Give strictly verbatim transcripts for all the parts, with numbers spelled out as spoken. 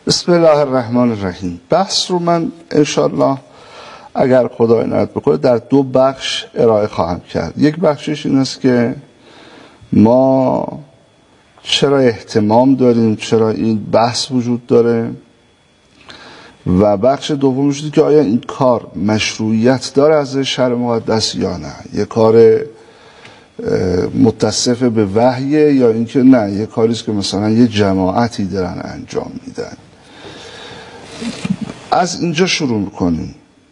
بسم الله الرحمن الرحیم. بحث رو من انشالله اگر خدا عنایت بکنه در دو بخش ارائه خواهم کرد. یک بخشش این است که ما چرا اهتمام داریم، چرا این بحث وجود داره، و بخش دومش اینه که آیا این کار مشروعیت داره از شرع مقدس یا نه، یه کار متصف به وحیه یا اینکه نه یه کاریست که مثلا یه جماعتی دارن انجام میدن. از اینجا شروع میکنیم.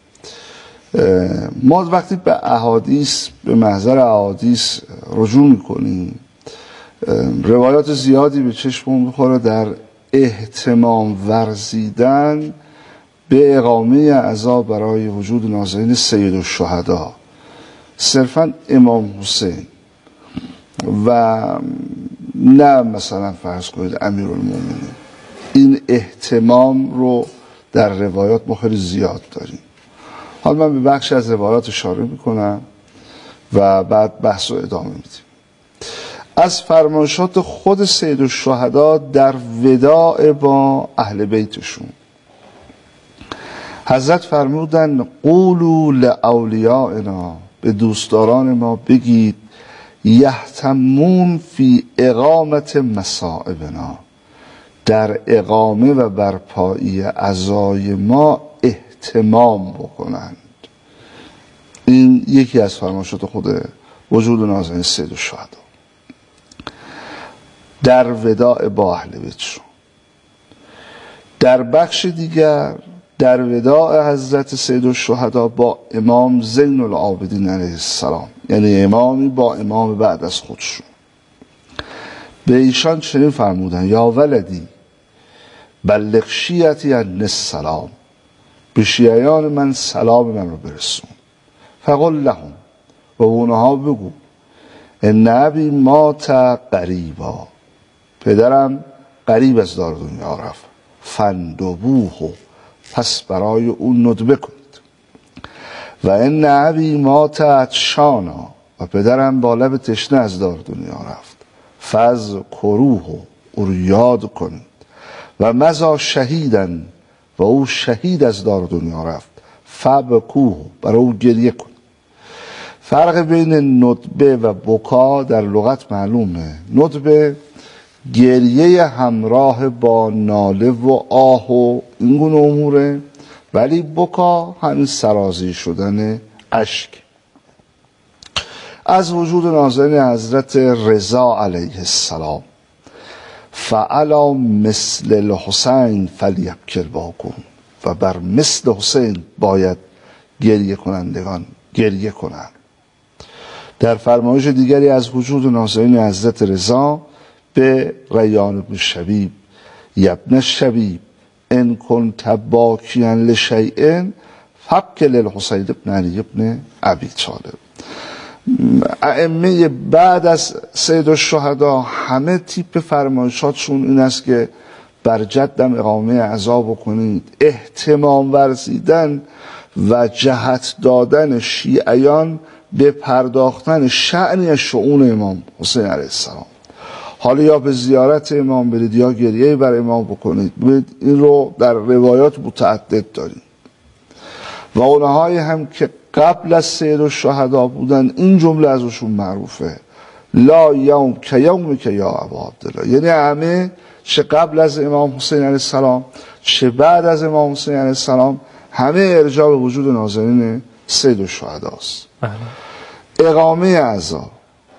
ما وقتی به احادیث، به محضر احادیث رجوع میکنیم، روایات زیادی به چشمون میخوره در اهتمام ورزیدن به اقامه عزا برای وجود نازنین سید الشهدا، صرفا امام حسین و نه مثلا فرض کنید امیرالمومنین. این اهتمام رو در روایات ما خیلی زیاد داریم. حالا من به بخش از روایات اشاره میکنم و بعد بحث رو ادامه میدیم. از فرمایشات خود سید الشهدا در وداع با اهل بیتشون، حضرت فرمودن قولوا لاولیائنا، به دوستداران ما بگید یهتمون فی اقامت مصائبنا، در اقامه و برپایی عزای ما اهتمام بکنند. این یکی از فرمایشات خود وجود نازنین سید الشهدا در وداع با اهل بیتشون. در بخش دیگر در وداع حضرت سید الشهدا با امام زین العابدین علیه السلام، یعنی امامی با امام بعد از خودشون، به ایشان چنین فرمودن یا ولدی بلغ شیعتی عنی السلام، به شیعیان من سلام من رو برسون. فقل لهم، و اونها بگو ان ابی مات قریبا، پدرم قریب از دار دنیا رفت، فندبوه، پس برای اون ندبه کنید. و ان ابی مات عطشانا، و پدرم با لب تشنه از دار دنیا رفت، فاذکروه، او رو یاد کنید. و مضی شهیدن، و او شهید از دار دنیا رفت، فبکوه، برای او گریه کنید. فرق بین ندبه و بکا در لغت معلومه. ندبه گریه همراه با ناله و آه و این گونه اموره، ولی بکا همین سرازیر شدن اشک. از وجود نازنین حضرت رضا علیه السلام، فعلا مثل الحسین فلیبکی الباکون، و بر مثل حسین باید گریه کنندگان گریه کنند. در فرمایش دیگری از وجود نازنین حضرت رضا به ریان بن شبیب، یبن الشبیب ان کنت باکیا لشیء فابک للحسین بن علی بن ابی طالب. ائمه بعد از سید الشهدا همه تیپ فرمایشاتشون این است که بر جدم اقامه عزا بکنید، اهتمام ورزیدن و جهت دادن شیعیان به پرداختن شأن شؤون امام حسین علیه السلام. حالا یا به زیارت امام برید یا گریه بر امام بکنید. این رو در روایات متعدد داریم. و اونهایی هم که قبل از سید الشهدا بودن، این جمله ازشون معروفه: لا یوم که یوم که یا ابا عبدالله، یعنی همه چه قبل از امام حسین علیه السلام چه بعد از امام حسین علیه السلام همه ارجاع به وجود نازنین سید الشهدا است. اقامه عزا،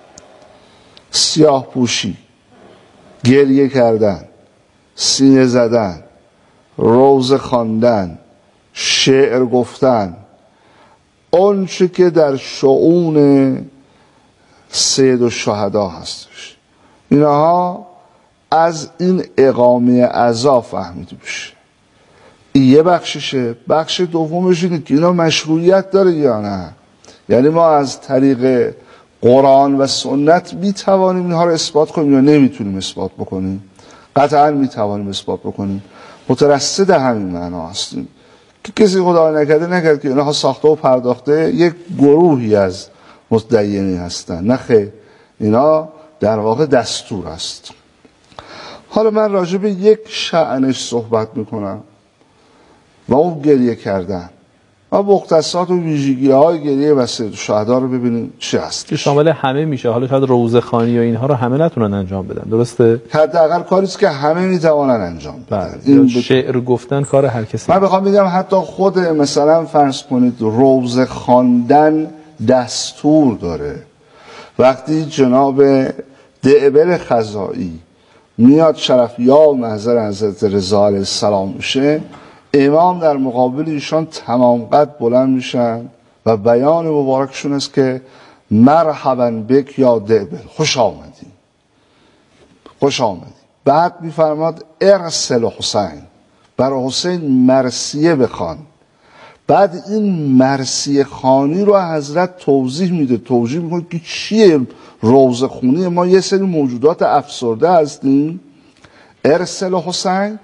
سیاه پوشی، گریه کردن، سینه زدن، روزه خواندن، شعر گفتن، اون چه که در شؤون سید الشهدا هستش، اینها از این اقامه عزا فهمیده بشه. این یه بخششه. بخش دومش اینه که اینا مشروعیت داره یا نه. یعنی ما از طریق قرآن و سنت میتوانیم اینها رو اثبات کنیم یا نمیتونیم اثبات بکنیم؟ قطعا میتوانیم اثبات بکنیم. مترصد همین معنا هستیم که کسی خدا نکرده نکرد که اینها ساخته و پرداخته یک گروهی از متدینین هستن. نه خیر، اینا در واقع دستور است. حالا من راجع به یک شأنش صحبت میکنم و اون گریه کردن و مختصات و ویژگی های گریه و سید الشهدا رو ببینیم چی هست که شامل همه میشه. حالا شاید روزه خوانی و اینها رو همه نتونن انجام بدن، درسته؟ حداقل کاری است که همه میتوانن انجام بدن. این ب... شعر گفتن کار هر کسی. من بخوام بگم حتی خود مثلا فرض کنید روزه خواندن دستور داره. وقتی جناب دعبل خزائی میاد شرف یا محضر حضرت رضا علیه السلام میشه، امام در مقابل ایشان تمام قد بلند میشن و بیان مبارکشون است که مرحبا بک یا دعبل، خوش آمدی خوش آمدی. بعد میفرماد ارسل حسین، برای حسین مرثیه بخوان. بعد این مرثیه خوانی رو حضرت توضیح میده، توضیح میکنه که چیه روزه خونی. ما یه سری موجودات افسرده هستیم. ارسل حسین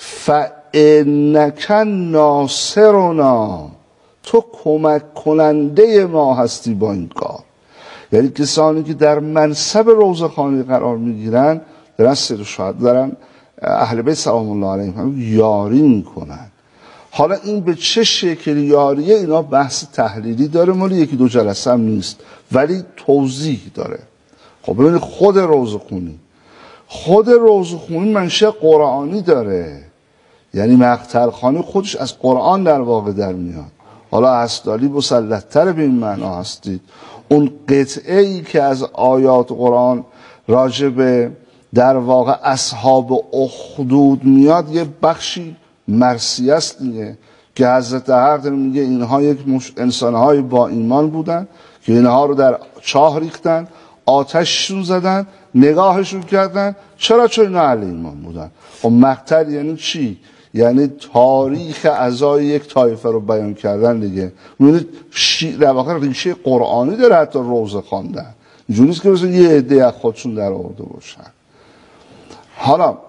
فانک ناصرنا، تو کمک کننده ما هستی با این کار. یعنی کسانی که در منصب روزه خوانی قرار میگیرن دارن سید الشهدا، دارن اهل بیت سلام الله علیهم یاری میکنن. حالا این به چه شکل یاریه، اینا بحث تحلیلی داره، مالی یکی دو جلسه هم نیست، ولی توضیح داره. خب ببینید خود روزه خونی خود روزه خونی منشأ قرآنی داره، یعنی مقتل خوانی خودش از قرآن در واقع در میاد. حالا هستالی مسلط‌تر به این معنا هستید. اون قطعه ای که از آیات قرآن راجع به در واقع اصحاب اخدود میاد یه بخشی مرثیه است دیگه، که حضرت حق میگه اینها یک انسانهای با ایمان بودن که اینها رو در چاه ریختن، آتششون زدن، نگاهشون کردن. چرا؟ چون اینا اهل ایمان بودن. خب مقتل یعنی چی؟ یعنی تاریخ عزای یک طایفه رو بیان کردن دیگه. میبینید در واقع ریشه قرآنی داره حتی روزه خواندن، اینجوری نیست که مثلا یه عده از خودشون در آورده باشن. حالا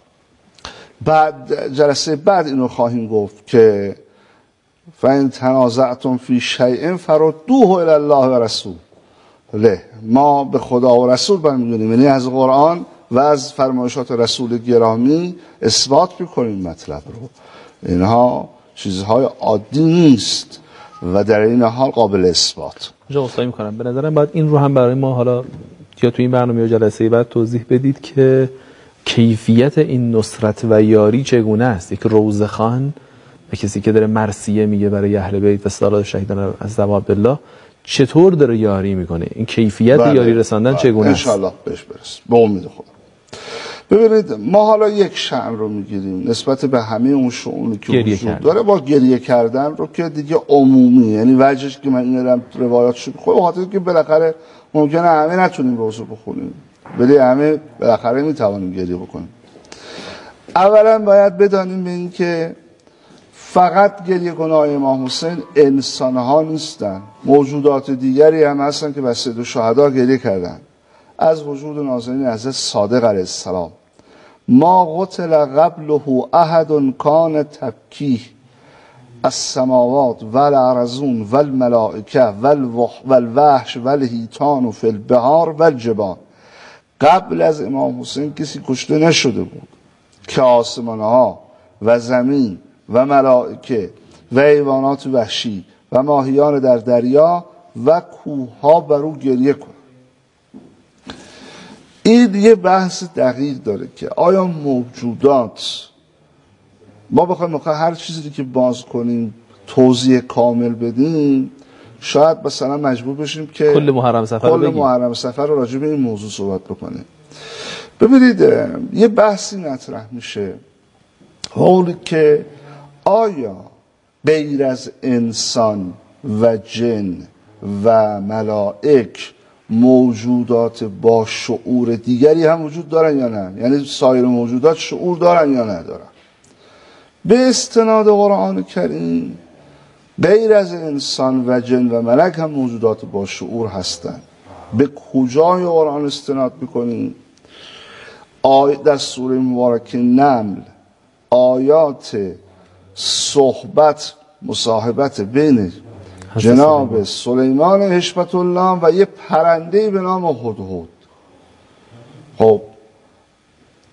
بعد جلسه بعد اینو خواهیم گفت که فَإِن تَنَازَعْتُمْ فِي شَيْءٍ فَرُدُّوهُ إِلَى اللَّهِ و رسول. له ما به خدا و رسول برمیگردیم، یعنی از قرآن و از فرمایشات رسول گرامی اثبات میکنیم مطلب رو. اینها چیزهای عادی نیست و در این حال قابل اثبات. جا اصلاحی میکنم. به نظرم باید این رو هم برای ما حالا یا تو این برنامه یا جلسه بعد توضیح بدید که کیفیت این نصرت و یاری چگونه است. یک روزه خوان و کسی که داره مرثیه میگه برای اهل بیت و صلات شهیدان از عبدالله چطور داره یاری میکنه؟ این کیفیت بله. یاری رساندن بله. چگونه است؟ انشاءالله بهش برس به امید خدا. ببینید ما حالا یک شأن رو میگیریم نسبت به همه اون شؤونی که وجود داره، با گریه کردن رو که دیگه عمومی، یعنی وجهش که من این دارم روایات شو بخونم خاطر که بالاخره ممکنه همه نتونیم روزه بخونیم، ولی همه بالاخره میتوانیم گریه بکنیم. اولا باید بدانیم به این که فقط گریه کنای امام حسین انسان ها نیستن، موجودات دیگری هم هستن که به سید الشهدا گریه کردن. از وجود نازنین حضرت صادق علیه السلام ما قتل قبله احد کان تبکیه السماوات والارضون والملائکه والوحش والحیتان فی البحار والجبال. قبل از امام حسین کسی کشته نشده بود که آسمان ها و زمین و ملائکه و حیوانات وحشی و ماهیان در دریا و کوه ها بر او گریه کنند. این یه بحث دقیق داره که آیا موجودات، ما بخوایم هر چیزی که باز کنیم توضیح کامل بدیم شاید مثلا مجبور بشیم که کل محرم سفر کل محرم سفر رو راجع به این موضوع صحبت بکنیم. ببینید یه بحثی مطرح میشه حول که آیا غیر از انسان و جن و ملائک موجودات با شعور دیگری هم وجود دارن یا نه؟ یعنی سایر موجودات شعور دارن یا ندارن؟ به استناد قرآن کریم غیر از انسان و جن و ملک هم موجودات با شعور هستن. به کجای قرآن استناد میکنیم؟ آیه در سوره مبارکه نمل آیات صحبت مصاحبت بین جناب سلیمان حشمت الله و یه پرنده به نام هدهد. خب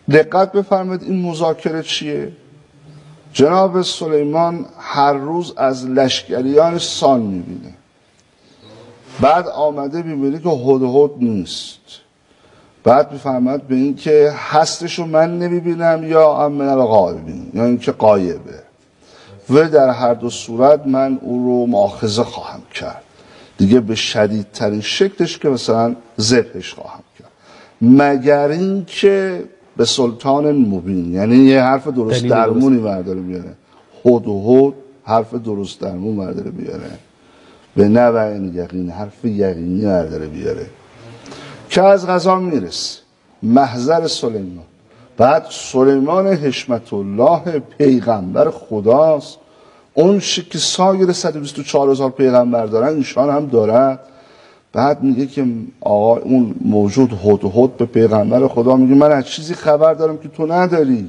دقت بفرمایید این مذاکره چیه؟ جناب سلیمان هر روز از لشکریان سان میبینه، بعد آمده میبینه که هدهد نیست، بعد میفرماید به این که هستشو من نمیبینم یا ام من الغائبین، یا اینکه غایبه و در هر دو صورت من او رو مؤاخذه خواهم کرد، دیگه به شدیدترین شکلش که مثلا ذبحش خواهم کرد، مگر این که به سلطان مبین، یعنی یه حرف درست درمونی برداره بیاره. هدهد حرف درست درمون برداره بیاره، به نوع یقین حرف یقینی برداره بیاره که از قضا میرسه محضر سلیمان. بعد سلیمان حشمت الله پیغمبر خداست، اون چی که سایر صد و بیست و چهار هزار پیغمبر دارن ایشان هم دارد. بعد میگه که آقا اون موجود هدهد به پیغمبر خدا میگه من از چیزی خبر دارم که تو نداری.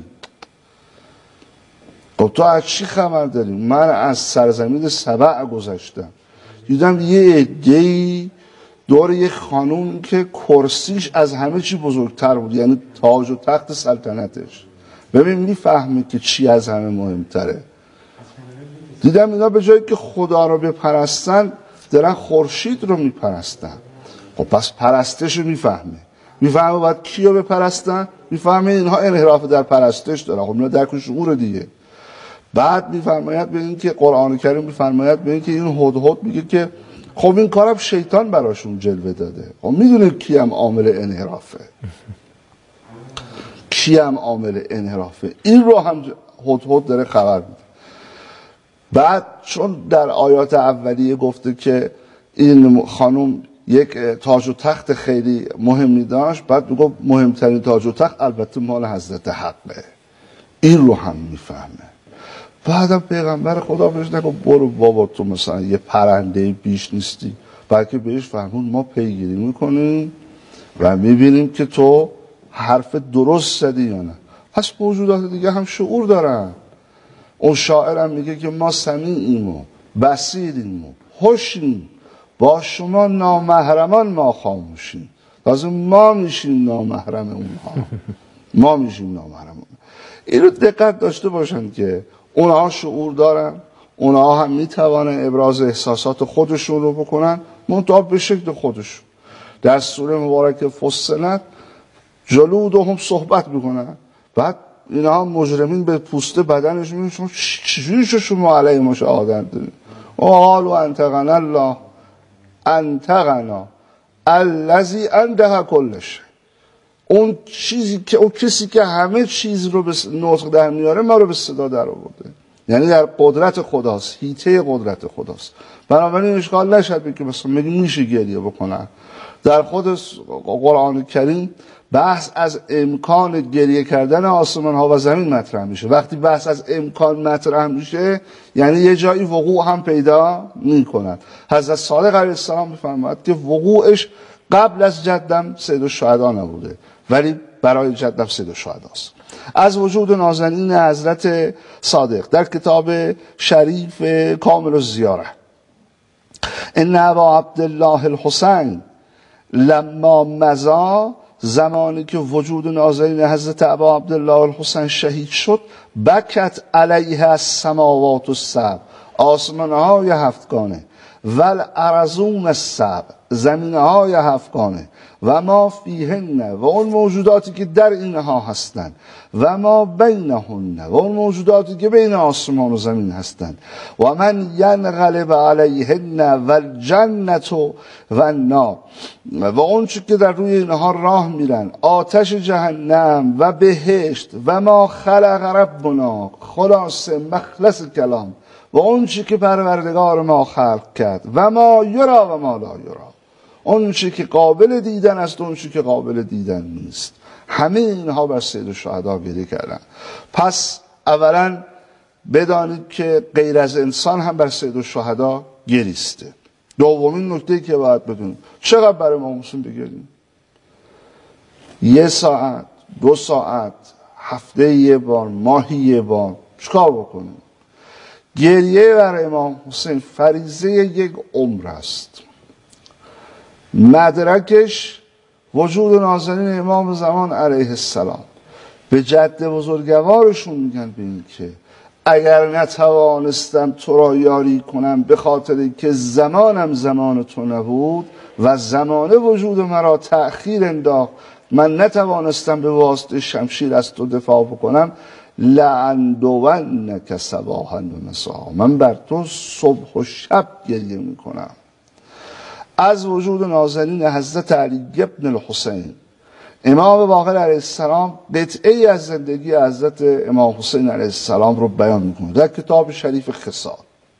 خب تو از چی خبر داری؟ من از سرزمین سبع گذشتم، دیدم یه عده‌ای دور یه خانوم که کرسیش از همه چی بزرگتر بود، یعنی تاج و تخت سلطنتش. ببین میفهمی که چی از همه مهمتره. دیدم اینا به جایی که خدا رو بپرستن دارن خورشید رو میپرستن. خب پس پرستش رو میفهمه، میفهمه باید کی رو بپرستن، میفهمه اینها انحراف در پرستش دارن. خب اینا درک شعور دیگه. بعد میفرماید به این که قرآن کریم میفرماید به این که این هدهد میگه که خب این کارم شیطان براشون جلوه داده. خب میدونه کی هم عامل انحرافه، کی هم عامل انحرافه، این رو هم هدهد داره خبر میده. بعد چون در آیات اولیه گفته که این خانم یک تاج و تخت خیلی مهمی داشت، بعد میگه مهمترین تاج و تخت البته مال حضرت حقه، این رو هم میفهمه. بعدم پیغمبر خدا بهش نگه برو بابا تو مثلا یه پرنده بیش نیستی، بلکه بهش فرمون ما پیگیری میکنیم و میبینیم که تو حرف درست زدی یا نه. پس موجودات دیگه هم شعور دارن. اون شاعرم میگه که ما سمیعیم و بصیریم و هوشیم، با شما نامحرمان ما خاموشیم. لازم ما میشیم نامحرم اونها، ما میشیم نامحرم اونها. این رو دقت داشته باشن که اونها شعور دارن، اونها هم میتوانن ابراز احساسات خودشون رو بکنن، منتها به شکل خودشون. در سوره مبارک فصلت جلودهم صحبت میکنن، بعد اینها مجرمین به پوسته بدنشون میگن شما چجوری شما علیه ما شهادت دارید؟ و قالوا انطقنا الله انطقنا الذی انطق کل شیء. اون چیزی که اون کسی که همه چیز رو به نطق در میاره ما رو به صدا در آورده، یعنی در قدرت خداست، هیته قدرت خداست. بنابراین اشکال نشد که مثلا میگه میشه گریه بکنن. در خود قرآن کریم بحث از امکان گریه کردن آسمان ها و زمین مطرح میشه. وقتی بحث از امکان مطرح میشه یعنی یه جایی وقوع هم پیدا میکنن. حضرت صادق علیه السلام میفرماید که وقوعش قبل از جدم سید الشهدا نبوده، ولی برای جدم سید الشهداست. از وجود نازنین حضرت صادق در کتاب شریف کامل الزیاره: ان ابا عبدالله الحسین لما مضا، زمانی که وجود نازنین حضرت ابا عبدالله الحسین شهید شد، بکت علیه السماوات السبع، آسمان های هفتگانه، والارضون السبع، زمین های هفتگانه، و ما فیهن، و اون موجوداتی که در اینها هستند، و ما بینهن، و اون موجوداتی که بین آسمان و زمین هستند، و من ینقلب علیهن والجنت و النار، و اون چی که در روی اینها راه میرن، آتش جهنم و بهشت، و ما خلق ربنا، خلاصه مخلص کلام، و اون چی که پروردگار ما خلق کرد، و ما یرا و ما لا یرا، اون چی که قابل دیدن است و اون چی که قابل دیدن نیست، همه اینها بر سید الشهدا گریه کردن. پس اولا بدانید که غیر از انسان هم بر سید الشهدا گریسته. دومین نکته که باید بدونید، چقدر برای ما مسلم بگیریم؟ یه ساعت، دو ساعت، هفته یه بار، ماهی یه بار، چکار بکنیم؟ گریه برای امام حسین فریضه یک عمر است. مدرکش وجود نازنین امام زمان علیه السلام. به جد بزرگوارشون میگن به این که اگر نتوانستم تو را یاری کنم به خاطر که زمانم زمان تو نبود و زمان وجود مرا تأخیر انداخت، من نتوانستم به واسطه شمشیر از تو دفاع بکنم، لأندونک صباحا و مساء، من بر تو صبح و شب گریه میکنم. از وجود نازنین حضرت علی ابن الحسین امام باقر علیه السلام قطعه از زندگی حضرت امام حسین علیه السلام رو بیان میکنه در کتاب شریف خصال.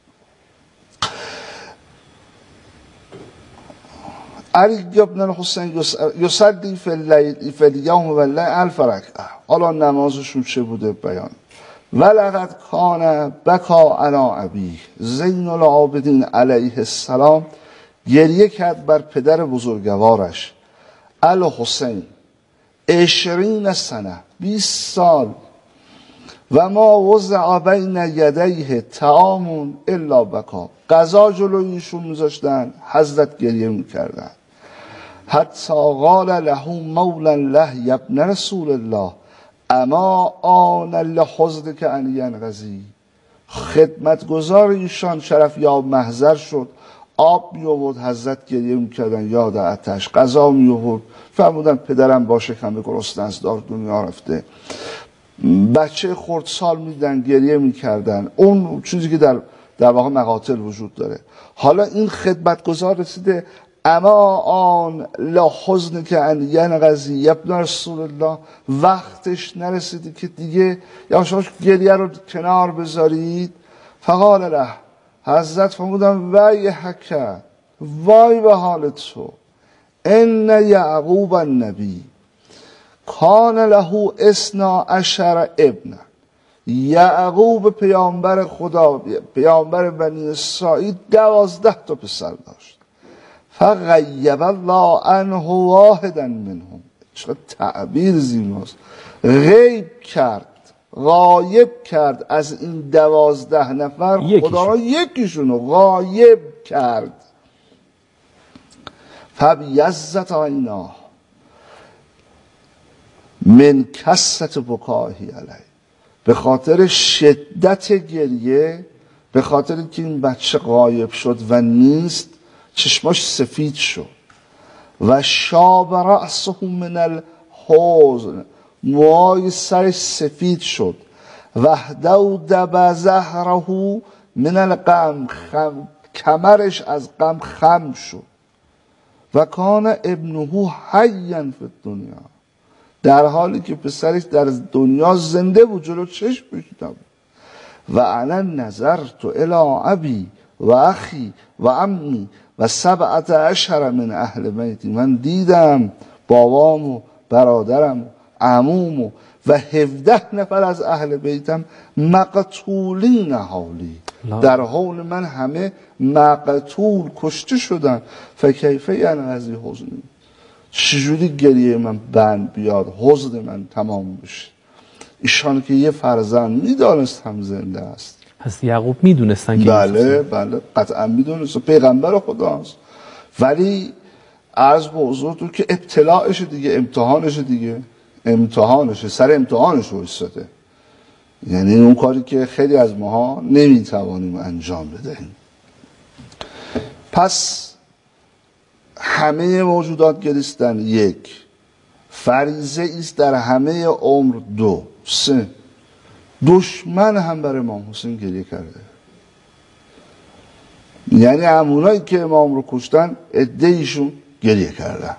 علی ابن الحسین یصلی فی اللیل فی الیوم و اللیل الف رکعه. حالا نمازشون چه بوده بیان. ولقد کان بکا علی ابیه زین العابدین علیه السلام، گریه کرد بر پدر بزرگوارش الحسین عشرین سنه، بیست سال، و ما وضع بین یدیه طعام الا بکا، غذا جلویشون میذاشتن حضرت گریه میکردن. حتی قال له مولا له یا ابن رسول الله اما آن لحزنک ان ینقضی، خدمتگزار ایشان شرف یا محضر شد، آب می آورد حضرت گریه میکردن یاد آتش، غذا می آورد فرمودن پدرم با شکم گرسنه از دار دنیا رفته، بچه خردسال میدن گریه میکردن، اون چیزی که در در واقع مقاتل وجود داره. حالا این خدمتگزار رسیده اما آن لحزن که ان ینقضی ابن رسول الله، وقتش نرسیده که دیگه یا شما گریه رو کنار بذارید. فقال له، حضرت فرمودن ویحک، وای به حال تو، ان یعقوب النبی کان له اثنا عشر ابن، یعقوب پیامبر خدا، پیامبر بنی اسرائیل دوازده تا پسر داشت. فغیب الله عنه واحدا منهم، چقدر تعبیر زیباست، غیب کرد، غایب کرد از این دوازده نفر خدا را یکیشونو غایب کرد. فبیضت عیناه من کثرت بکائه علیه، به خاطر شدت گریه، به خاطر که این بچه غایب شد و نیست، چشماش سفید شد. و شاب رأسه من الحزن، موهای سرش سفید شد. و دودب ظهره من الغم، خم کمرش از غم خم شد. و کان ابنه حیا فی الدنیا، در حالی که پسرش در دنیا زنده بود، جلو چشم می‌دیدم. و انا نظرت الی ابی و اخی و عمی و سبعت عشر من اهل بیتی، من دیدم بابام و برادرم و عموم و و هفده نفر از اهل بیتم مقتولین حولی، در حول من همه مقتول کشته شدن. فکیف ینقضی حزنی، چجوری گریه من بند بیاد، حزن من تمام بشه. ایشان که یه فرزند میدانست هم زنده است. پس یعقوب میدونستن که بله بله قطعا میدونست، پیغمبر خداست. ولی عرض به حضورتون که ابتلاعش دیگه، امتحانش دیگه، امتحانشه، سر امتحانش رو ایستاده. یعنی اون کاری که خیلی از ماها نمیتوانیم انجام بدهیم. پس همه موجودات گریستن، یک فریضه است در همه عمر، دو سه دشمن هم برای امام حسین گریه کرده. یعنی همونایی که امام رو کشتن عده‌ایشون گریه کردن.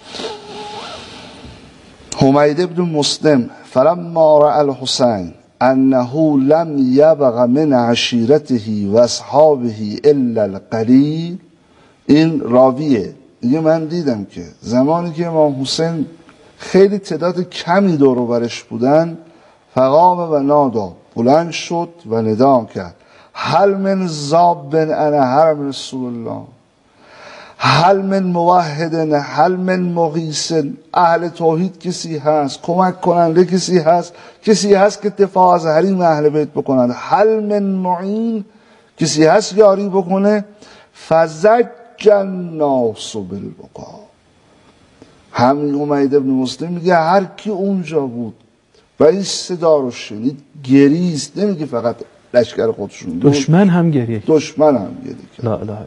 حمید بن مسلم فلما رأى الحسین انه لم یبق من عشیرته و اصحابه الا القلیل، این راویه دیگه، من دیدم که زمانی که امام حسین خیلی تعداد کمی دور و برش بودن، فقام و نادا، بلند شد و ندا کرد، هل من ذاب انا حرم رسول الله، هل من موحد، هل من مغیث، اهل توحید کسی هست، کمک کننده کسی هست، کسی هست که دفاع از حریم اهل بیت بکنند، هل من معین، کسی هست یاری بکنه. فزج الناس بالبکا، همین حمید بن مسلم میگه هر کی اونجا بود و این صدا رو شنید گریست. نمیگه فقط لشکر خودشون، دشمن هم گریه دشمن هم گریه کرد. لا اله الا.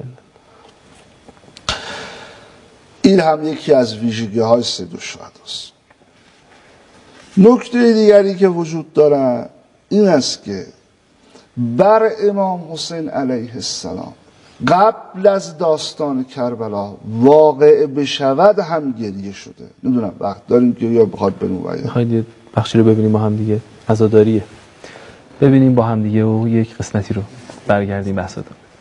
این هم یکی از ویژگی های سید الشهداست. نکته دیگری که وجود داره این است که بر امام حسین علیه السلام قبل از داستان کربلا واقع بشود هم گریه شده. نمیدونم وقت داریم که یا بخواد بریم بیان میخواید یه بخشی رو ببینیم با هم دیگه؟ عزاداریه، ببینیم با هم دیگه و یک قسمتی رو برگردیم بحث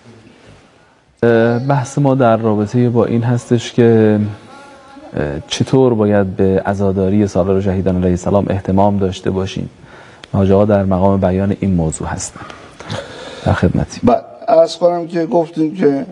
دارم. بحث ما در رابطه با این هستش که چطور باید به عزاداری سالار شهیدان علیه السلام اهتمام داشته باشیم. حاج آقا در مقام بیان این موضوع هستن، در خدمتی. بعد از کنم که گفتیم که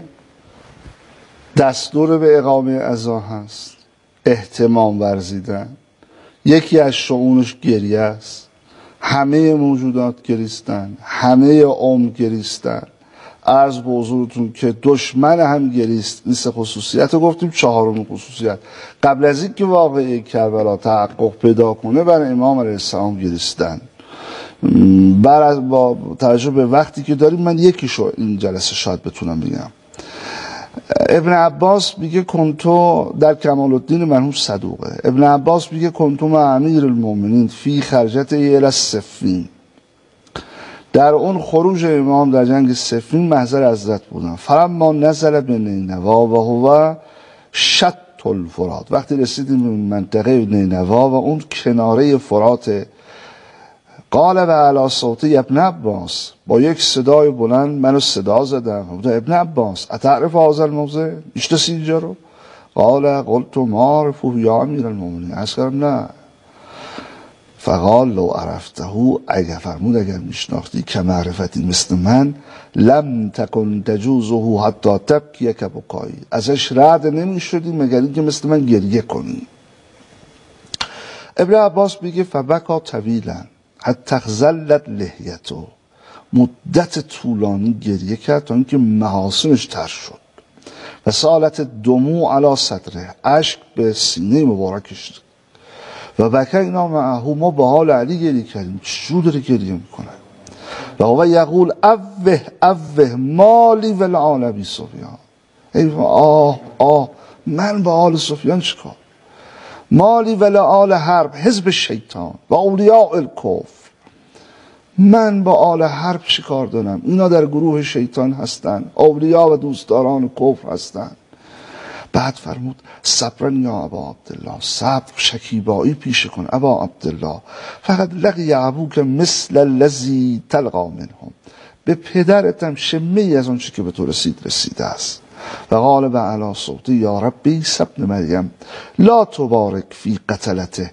دستور به اقامه عزا هست، اهتمام ورزیدن، یکی از شؤونش گریه است. همه موجودات گریستن، همه عمر گریستن. عرض به حضورتون که دشمن هم گریست. این سه خصوصیت رو گفتیم. چهارم خصوصیت قبل از اینکه واقعه کربلا تحقق پیدا کنه بر امام علیه السلام گریستن. بر از با توجه به وقتی که داریم من یکیشو این جلسه شاید بتونم بگم. ابن عباس میگه کنتو در کمال الدین مرحوم صدوقه، ابن عباس میگه کنتو مع امیر المؤمنین فی خرجت الی صفین، در اون خروج امام در جنگ صفین محضر حضرت بودن. فلما نزل به نینوا و هو شط الفرات، وقتی رسیدیم به منطقه نینوا و اون کناره فرات، قال و علی صوتی ابن عباس، با یک صدای بلند منو صدا زدم. ابن عباس اتعرف هذا الموضع، میشناسی اینجا رو؟ قال قلت ما عرفه یا امیر المؤمنین، از کردم نه. فقال لو عرفته، اگر فرمود اگر میشناختی که معرفتی مثل من، لم تکن تجوزه حتی تبکی کبکایی، ازش رد نمی شدی مگر اینکه مثل من گریه کنی. ابن عباس میگه فبکا طویلا حتی خزلت لحیتو، مدت طولانی گریه کرد تا اینکه محاسنش تر شد. و سالت دموع علی صدره، اشک به سینه مبارکش. و بکینا معه، ما به حال علی گریه کردیم. چجور داره گریه میکنه؟ و هو یقول اوه اوه مالی ولعال ابی سفیان، ای آه آه من به آل سفیان چیکار؟ مالی ولعال حرب حزب شیطان و اولیاء الکفر، من با آل حرب چی کار دارم؟ اینا در گروه شیطان هستن، اولیاء و دوستداران کفر هستن. بعد فرمود صبرن یا ابا عبدالله، صبر شکیبایی پیش کن ابا عبدالله، فقط لقی ابوک مثل الذی تلقا منهم، به پدرتم شمه از اون چی که به تو رسید رسیده است. و قال به علی صوتی یا ربی ابن مریم لا تبارک فی قتلته،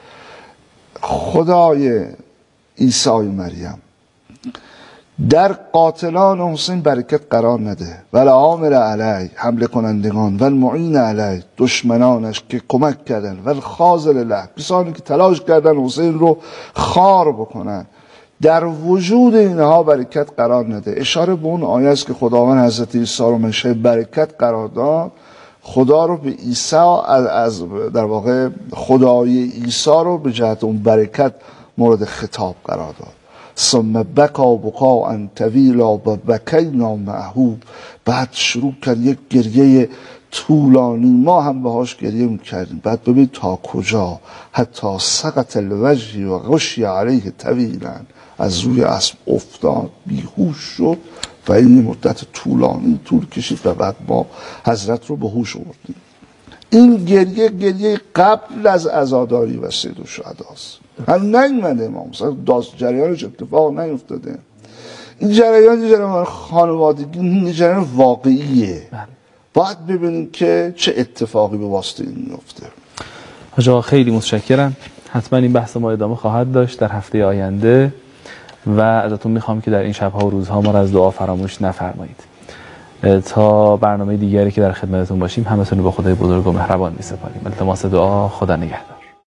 خدای عیسی مریم در قاتلان حسین برکت قرار نده. ولی عامل علی، حمله کنندگان، و المعین علی، دشمنانش که کمک کردن، و الخاذل له، کسانی که تلاش کردن حسین رو خار بکنن، در وجود اینها برکت قرار نده. اشاره به اون آیه است که خداوند حضرت عیسی رو منشأ برکت قرار داد. خدا رو به عیسی از در واقع خدای عیسی رو به جهت اون برکت مورد خطاب قرار داد. ثم بکا بکا ان طویلا و بکینا معه، بعد شروع کرد یک گریه طولانی، ما هم باهاش گریه میکردیم. بعد ببین تا کجا، حتی سقط الوجه و غشی علیه طویلا، از روی اسب افتاد بیهوش شد و این مدت طولانی طول کشید و بعد ما حضرت رو به هوش آوردیم. این گریه گریه قبل از عزاداری و سید الشهداست. هم نیومده امام داست جریانش اتفاق نیفتاده. این جریان جریان خانوادگی، این جریان واقعیه. باید ببینیم که چه اتفاقی به واسطه این میفته. حاج آقا خیلی متشکرم. حتما این بحث ما ادامه خواهد داشت در هفته آینده و ازتون میخوام که در این شبها و روزها ما را از دعا فراموش نفرمایید. تا برنامه دیگری که در خدمتتون باشیم همتون رو به خدای بزرگ و مهربان میسپاریم. التماس دعا، خدا نگهدار.